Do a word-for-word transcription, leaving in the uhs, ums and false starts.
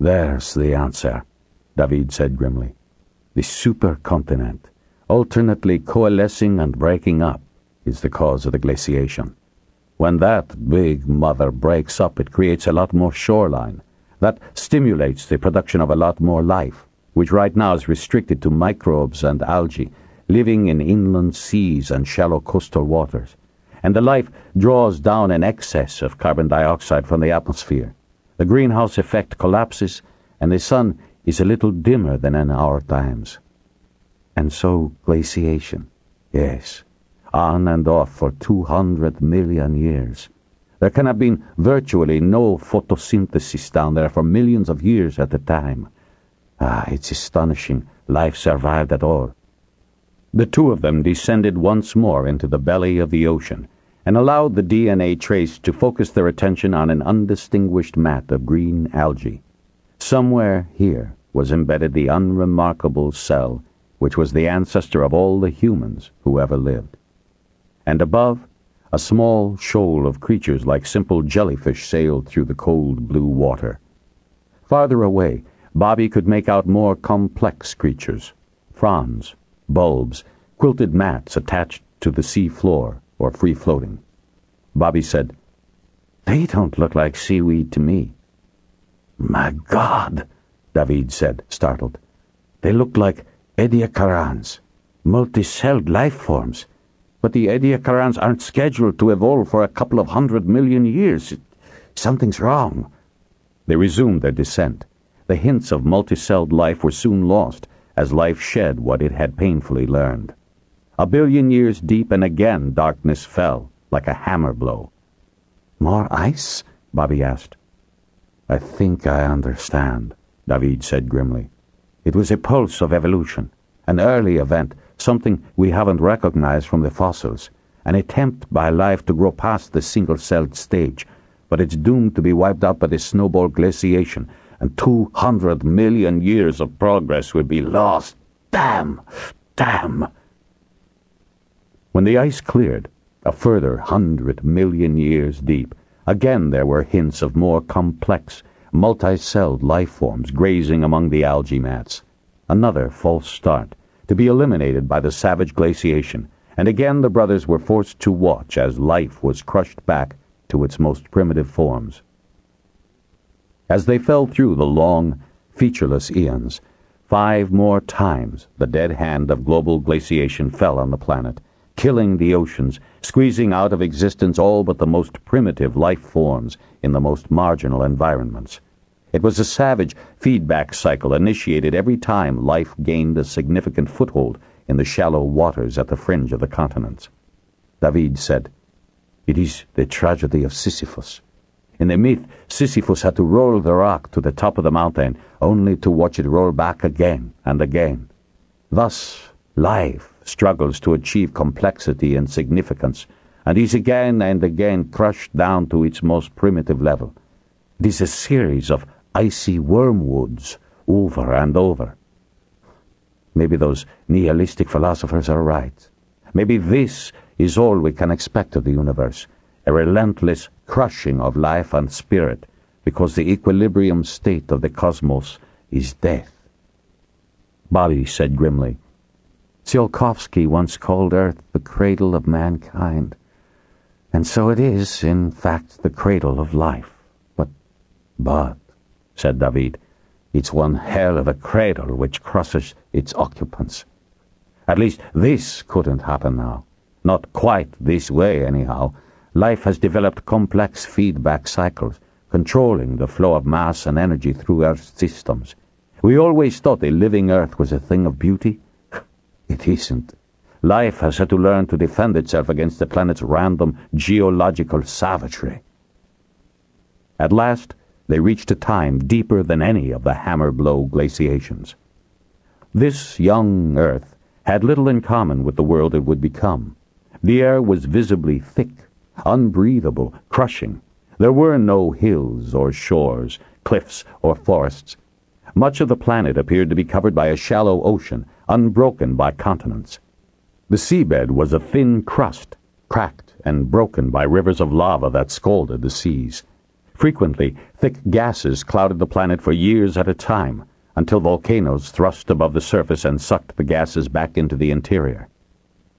There's the answer, David said grimly. The supercontinent, alternately coalescing and breaking up, is the cause of the glaciation. When that big mother breaks up, it creates a lot more shoreline. That stimulates the production of a lot more life, which right now is restricted to microbes and algae, living in inland seas and shallow coastal waters. And the life draws down an excess of carbon dioxide from the atmosphere. The greenhouse effect collapses, and the sun is a little dimmer than in our times. And so glaciation, yes, on and off for two hundred million years. There can have been virtually no photosynthesis down there for millions of years at a time. Ah, it's astonishing life survived at all. The two of them descended once more into the belly of the ocean and allowed the D N A trace to focus their attention on an undistinguished mat of green algae. Somewhere here was embedded the unremarkable cell which was the ancestor of all the humans who ever lived. And above, a small shoal of creatures like simple jellyfish sailed through the cold blue water. Farther away, Bobby could make out more complex creatures, fronds, bulbs, quilted mats attached to the sea floor or free-floating. Bobby said, "They don't look like seaweed to me." "My God," David said, startled. "They look like Ediacarans, multi-celled life forms. But the Ediacarans aren't scheduled to evolve for a couple of hundred million years. Something's wrong." They resumed their descent. The hints of multi-celled life were soon lost as life shed what it had painfully learned. A billion years deep, and again darkness fell like a hammer blow. "More ice?" Bobby asked. "I think I understand," David said grimly. "It was a pulse of evolution, an early event, something we haven't recognized from the fossils, an attempt by life to grow past the single-celled stage, but it's doomed to be wiped out by the snowball glaciation, and two hundred million years of progress would be lost. Damn! Damn!" When the ice cleared, a further hundred million years deep, again there were hints of more complex, multi-celled life forms grazing among the algae mats. Another false start, to be eliminated by the savage glaciation, and again the brothers were forced to watch as life was crushed back to its most primitive forms. As they fell through the long, featureless eons, five more times the dead hand of global glaciation fell on the planet, killing the oceans, squeezing out of existence all but the most primitive life forms in the most marginal environments. It was a savage feedback cycle initiated every time life gained a significant foothold in the shallow waters at the fringe of the continents. David said, "It is the tragedy of Sisyphus. In the myth, Sisyphus had to roll the rock to the top of the mountain, only to watch it roll back again and again. Thus, life struggles to achieve complexity and significance, and is again and again crushed down to its most primitive level. It is a series of icy wormwoods over and over." Maybe those nihilistic philosophers are right. Maybe this is all we can expect of the universe, a relentless crushing of life and spirit, because the equilibrium state of the cosmos is death. Bobby said grimly, "Tsiolkovsky once called Earth the cradle of mankind, and so it is, in fact, the cradle of life. But, but, said David, "it's one hell of a cradle which crushes its occupants. At least this couldn't happen now. Not quite this way, anyhow. Life has developed complex feedback cycles, controlling the flow of mass and energy through Earth's systems. We always thought a living Earth was a thing of beauty. It isn't. Life has had to learn to defend itself against the planet's random geological savagery." At last, they reached a time deeper than any of the hammer-blow glaciations. This young Earth had little in common with the world it would become. The air was visibly thick, unbreathable, crushing. There were no hills or shores, cliffs or forests. Much of the planet appeared to be covered by a shallow ocean, unbroken by continents. The seabed was a thin crust, cracked and broken by rivers of lava that scalded the seas. Frequently, thick gases clouded the planet for years at a time, until volcanoes thrust above the surface and sucked the gases back into the interior.